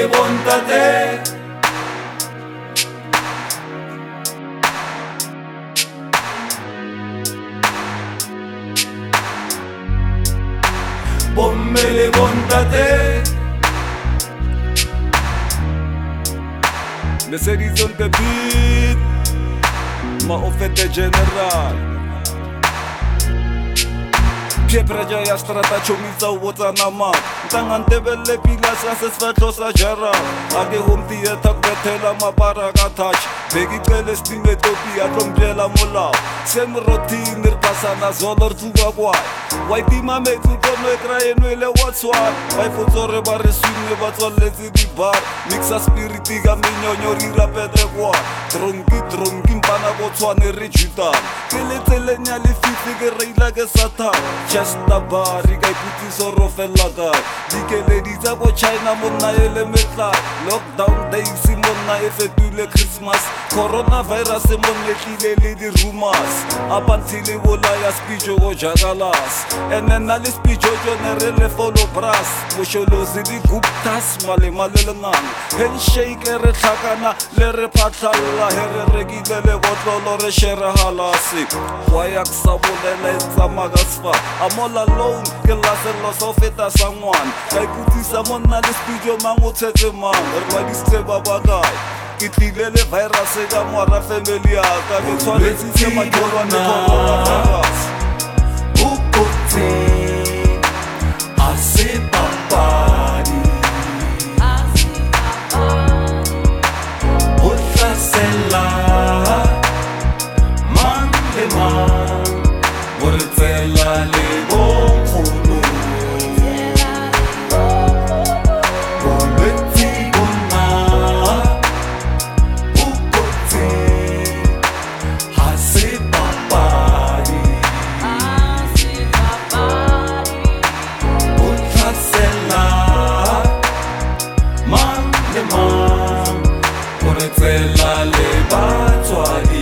le bontate bomme le bontate. Mercedes on the beat, ma offerte general. Piepraja ya strata chomisa wotsa na mat ntangantebele pila sa sesfatlo sa jara ake home theater kubethela mapara ka touch bekicele stime topi atlombyela molao semrotini ri pasana zolo ri tsuka kwayo wa itima metsi kono ekrayenwele watswana va ifotsore va ri swin'we va tswaletse dibar mixa spiriti ka minyonyo ri rapete kwana dronki mpana ko tshwane ri jutana ke letselenya lefifi ke reila ke satan chesta bari ka iputiso ro fella kae dikeledi tsa ko china monna ele metlai lockdown days monna e fetile christmas coronavirus monna e tlile le di-rumors apantshile bolaya spijo ko jakalas ene na le spijo jone re le follow bras mosholosi di-guptas malemalelengana handshake e re tlhakana le re phatlhalla he re rekile le botlolo re shere halasi wa ya ke sa bolela e tsamaya ka sefata I'm all alone, ke laselo so feta sa ngwana ka iputisa monna le spijo mang o tshetse mang re badisitse ba bakae ke tlile le virus ka moara family yaka ke tshwanetsitse makelwane coronavirus Bukutsi ase papadi o hlasela mang le mang o re tsela le bonkgono bolwetse bona bokotsi ha se papadi o hlasela mang le mang o re tsela le batswadi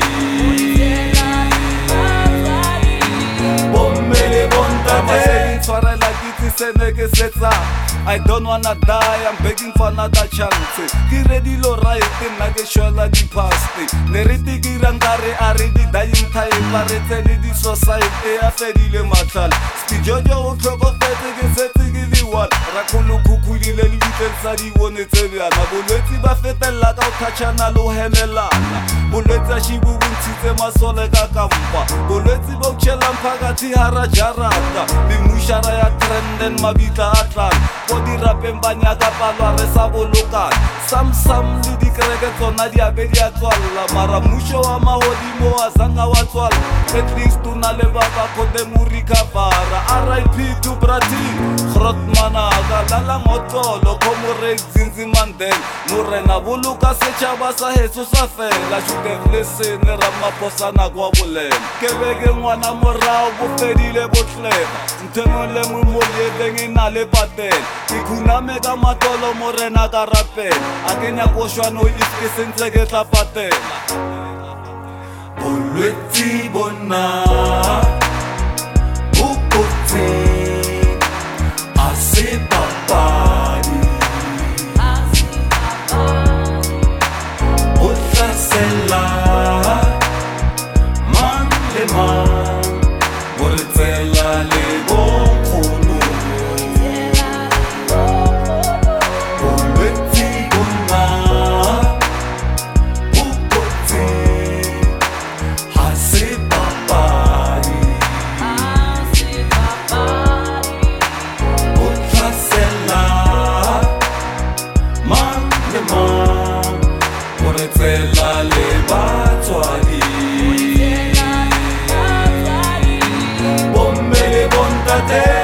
I don't wanna die, I'm begging for another chance. Ke ready lo right nna ke shwela di past. Ne re tikira nkare a re di dying time ba re tsene di society a fedile matlala. Stijojo o tlhokofetse ke setse ke le one. Ra khulukhukhulile le ditsensa di bonetse bjana. Bolwetse ba fetella ka o thachana lo hemelana. Bolwetse a shibubuntshitse masole ka kampa. Bolwetse ba o tšhela phakathi hara jarata. Memušara ya trenden mabitla a tlala. Ko dirapeng ba nyaka palwa re sa bolokana sam le dikereke tsona di abe di a tswalla mara mmušo wa magodimo a zanga wa tswalla at least o na le ba ba kgone mo recovera RIP to brati grotmanaka lala ngotlolo comrade Zinzi Mandela morena boloka setšhaba sa heso sa fela should have listened Ramaphosa kwa bolela ke beke ngwana morao bo fedile botleba ntho le mo moleteng e na le patela ikhuname ka matolo morena ka rapela a kenya koshwano if ke sentse ke tla patela bolwetse bona bokotsi a se papadi o hlasela mang le mang o re tsela le bonkgono bolwetse bona bokotsi ha se papadi o hlasela mang le mang o re tsela le batswadi bomme le bontate